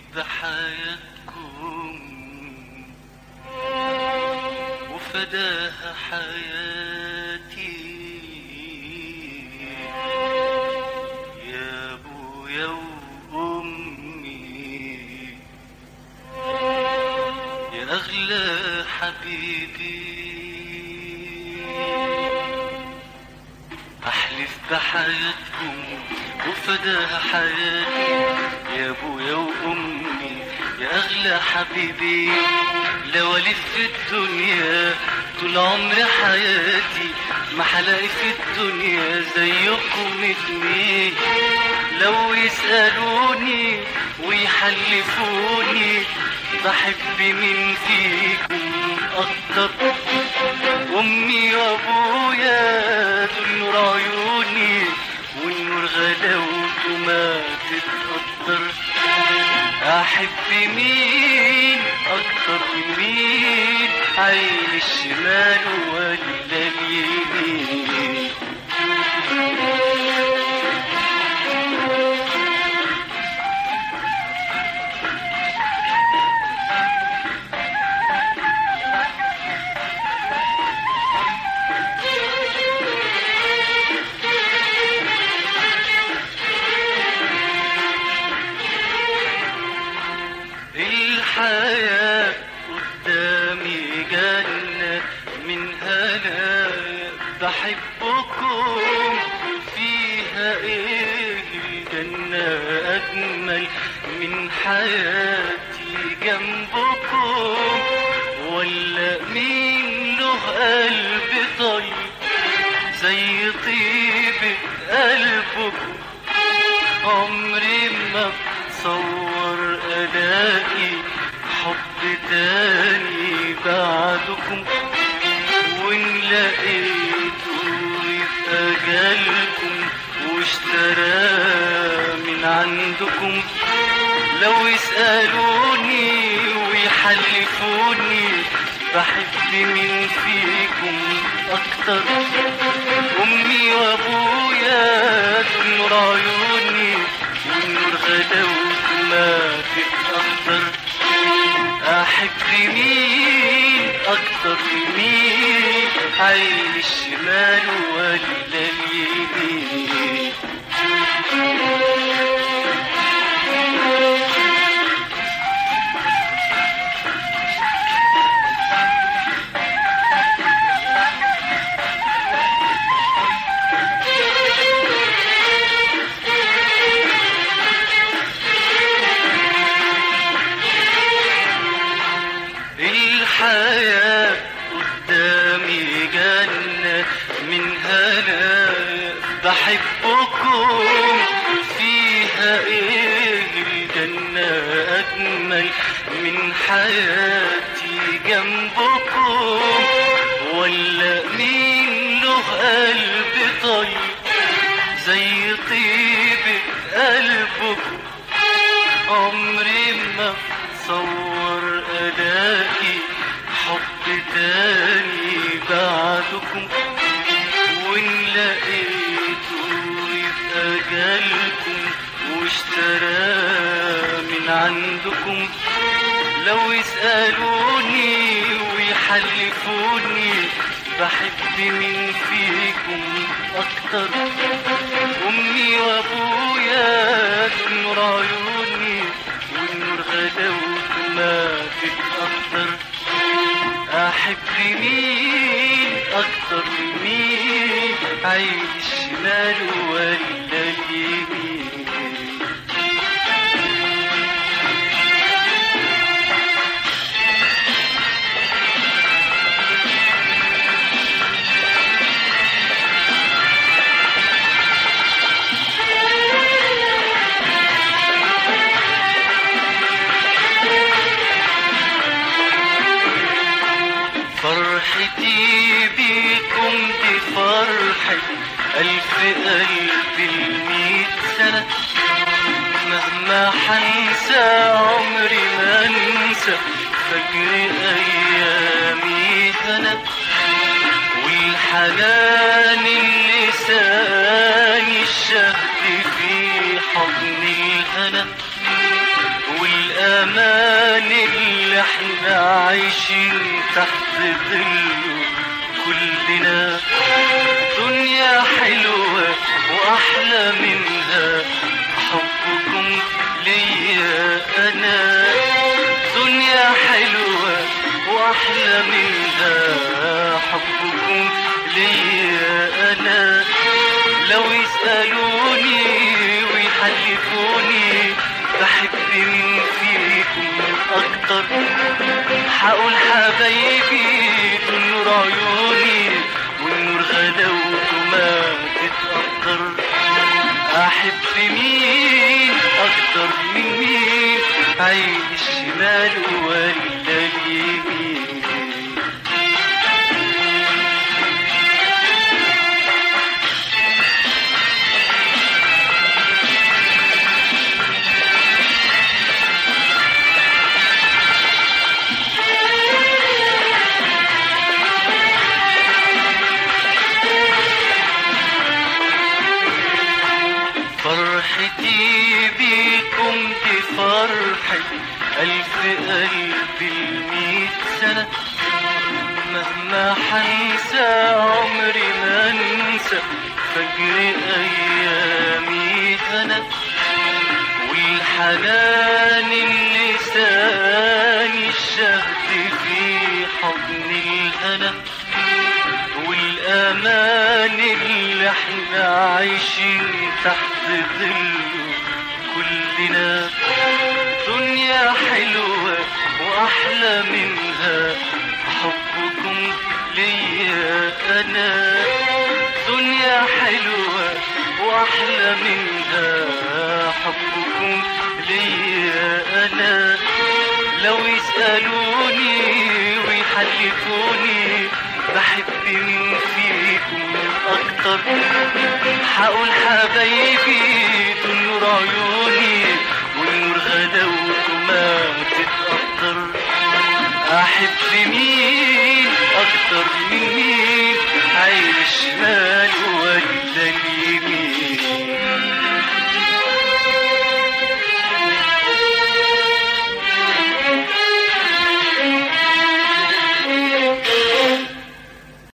بحياتكم وفداها حياتي يا ابويا وامي يا اغلى حبيبي. احلف بحياتكم وفداها حياتي يا ابويا وامي يا اغلى حبيبي. لو الف الدنيا طول عمر حياتي ما حلاقي في الدنيا زيكم اتنين. لو يسألوني ويحلفوني بحب مين فيكم اكتر، امي وابويا دول نور عيوني والنور غلاوته ما تتقدر. احب مين اكتر من مين، عين الشمال ولا اليمين. الحياة قدامي جنة من هنا بحبكم فيها ايه الجنة اجمل من حياتي جنبكم. ولا مين له قلب طيب زي طيبة قلبكم، عمري ما بتصور الاقي حب تاني بعدكم. وان لقيته يبقى جالكم واشترى من عندكم. لو يسألوني ويحلفوني بحب مين فيكم اكتر، امي وابويا دول نور عيوني والنور غلاوته ما تتقدر. احب مين اكتر من مين، عين الشمال ولا اليمين. الحياة قدامي جنة من هنا بحبكم فيها ايه الجنة اجمل من حياتي جنبكم. ولا مين له قلب طيب زي طيبة قلبكم، عمري ما تصور الاقي حب تاني بعدكم. وان لقيته يبقى جالكم واشترى من عندكم. لو يسألوني ويحلفوني بحب مين فيكم اكتر، امي وابويا دول نور عيوني والنور غلاوته ما تتقدر. احب مين اكتر من مين، عين الشمال ولا اليمين. فرحتي بيكم دي فرحة ألف قلب الميت سنة. مهما حنسى عمري ما انسى فجر أيامي هنا. والحنان اللي ساني الشهد في حضن الهنا. والأمان اللي احنا عايشين تحت ظله كلنا. دنيا حلوة وأحلى منها حبكم ليا أنا. دنيا حلوة وأحلى منها حبكم ليا أنا. لو يسألوني ويحلفوني بحب مين فيكم أكتر، حقول حبايبي دول نور عيوني والنور غلاوته ما تتقدر. أحب مين أكتر من مين، عين الشمال ولا اليمين؟ فرحتي بيكم دي فرحة ألف قلب 100 سنة. مهما حنسى عمري ما انسى فجر أيامي أنا. والحنان اللي ساني الشهد في حضن الهنا. والأمان اللي احنا عايشين تحت ظله كلنا. دنيا حلوة وأحلى منها حبكم ليا أنا. دنيا حلوة وأحلى منها حبكم ليا أنا. لو يسألوني ويحلفوني بحب مين فيكم أكتر، حقول حبايبي دول نور عيوني والنور غلاوته ما تتقدر. أحب مين أكتر من مين، عين الشمال ولا اليمين؟